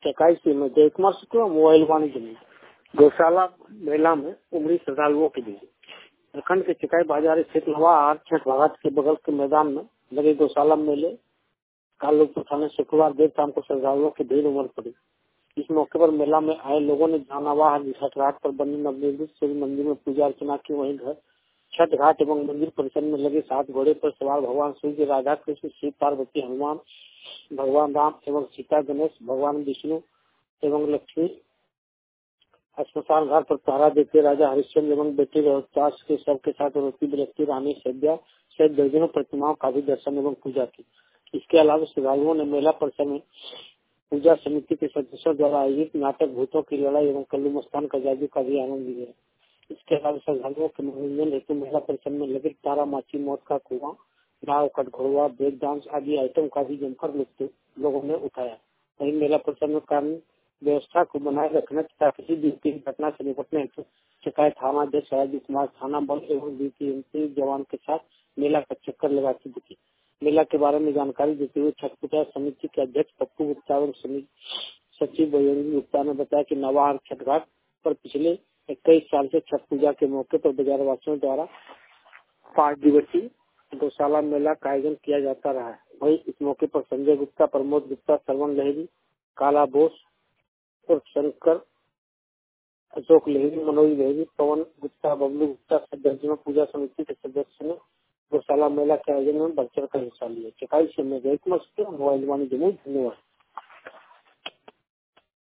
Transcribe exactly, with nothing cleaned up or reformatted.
चकाई से में जय कुमार शुक्ला मोबाइल वाणिज्य में गौशाला मेला में उमड़ी श्रद्धालुओं के लिए प्रखंड के चकाई बाजार स्थित लवार छठ भगत के बगल के मैदान में लगे गौशाला मेले का लुत्फ उठाने शुक्रवार देर शाम को श्रद्धालुओं की भीड़ उमड़ पड़ी। इस मौके पर मेला में आए लोगों ने जहानाबाद छठ घाट पर बने नवनिर्मित सूर्य मंदिर में पूजा अर्चना की। वहीं घर छठ घाट एवं मंदिर परिसर में लगे सात घोड़े पर सवार भगवान सूर्य, राधा कृष्ण, शिव पार्वती, हनुमान, भगवान राम एवं सीता, गणेश, भगवान विष्णु एवं लक्ष्मी श्मशान घाट पर पहरा देते राजा हरिश्चंद्र एवं बेटे रोहतास के सबके साथ रोटी बिलखती रानी सैद्या सहित दर्जनों प्रतिमाओं का भी दर्शन एवं पूजा की। इसके अलावा श्रद्धालुओं ने मेला परिसर में पूजा समिति के सदस्यों द्वारा आयोजित नाटक भूतों की लड़ाई एवं कल्लू मस्तान का जादू का भी आनंद लिया। इसके अलावा श्रद्धालुओं के मनोरंजन हेतु मेला परिसर में लगे तारा माची, मौत का कुआं, नाव, कटघोड़वा, ब्रेक डांस आदि आइटम का भी जमकर लुत्फ लोगों ने उठाया। वहीं मेला परिसर में कानून व्यवस्था को बनाए रखने तथा किसी भी घटना से निपटने हेतु चकाई थाना अध्यक्ष राजीव कुमार थाना बल एवं बीपीएमसी जवान के साथ मेला का चक्कर लगाती दिखी। मेला के बारे में जानकारी देते हुए छठ पूजा समिति के अध्यक्ष पप्पू गुप्ता एवं सचिव बजरंगी गुप्ता ने बताया कि नवाहर छठ घाट पर पिछले इक्कीस साल से छठ पूजा के मौके पर बाजार वासियों द्वारा पाँच दिवसीय गौशाला मेला का आयोजन किया जाता रहा है। वही इस मौके पर संजय गुप्ता, प्रमोद गुप्ता, सरवन लहरी, काला बोस और शंकर, अशोक लहरी, मनोज लहरी, पवन गुप्ता, बबलू गुप्ता सहित दर्जनों पूजा समिति के सदस्य ने गौशाला मेला के आयोजन में बढ़ चढ़ कर हिस्सा लिया। चकाई से मैं जय कुमार शुक्ला मोबाइल वाणी जमुई। धन्यवाद।